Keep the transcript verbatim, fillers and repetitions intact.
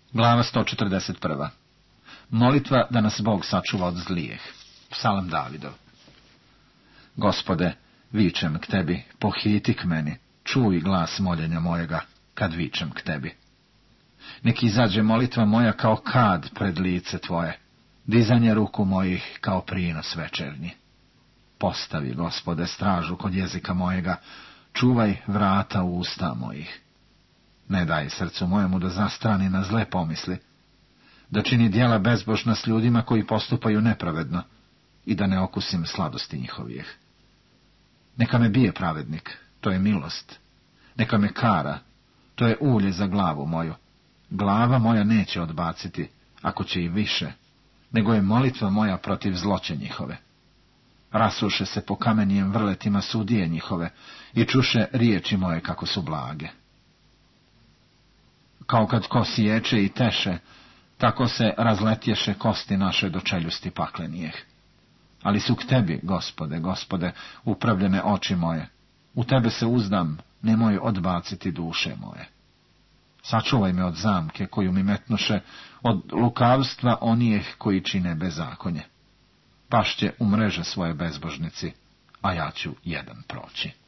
Glava sto četrdeset prva. Molitva da nas Bog sačuva od zlijeh. Psalam Davidov. Gospode, vičem k tebi, pohiti k meni, čuj glas moljenja mojega, kad vičem k tebi. Nek izađe molitva moja kao kad pred lice tvoje, dizanje ruku mojih kao prinos večernji. Postavi, Gospode, stražu kod jezika mojega, čuvaj vrata u usta mojih. Ne daj srcu mojemu da zastrani na zle pomisli, da čini djela bezbožna s ljudima koji postupaju nepravedno i da ne okusim sladosti njihovih. Neka me bije pravednik, to je milost. Neka me kara, to je ulje za glavu moju. Glava moja neće odbaciti, ako će i više, nego je molitva moja protiv zloće njihove. Rasuše se po kamenjem vrletima sudije njihove i čuše riječi moje kako su blage. Kao kad ko siječe i teše, tako se razletješe kosti naše do čeljusti paklenijeh. Ali su k tebi, Gospode, Gospode, upravljene oči moje. U tebe se uzdam, nemoj odbaciti duše moje. Sačuvaj me od zamke koju mi metnuše, od lukavstva onijeh koji čine bezakonje. Pašće u mreže svoje bezbožnici, a ja ću jedan proći.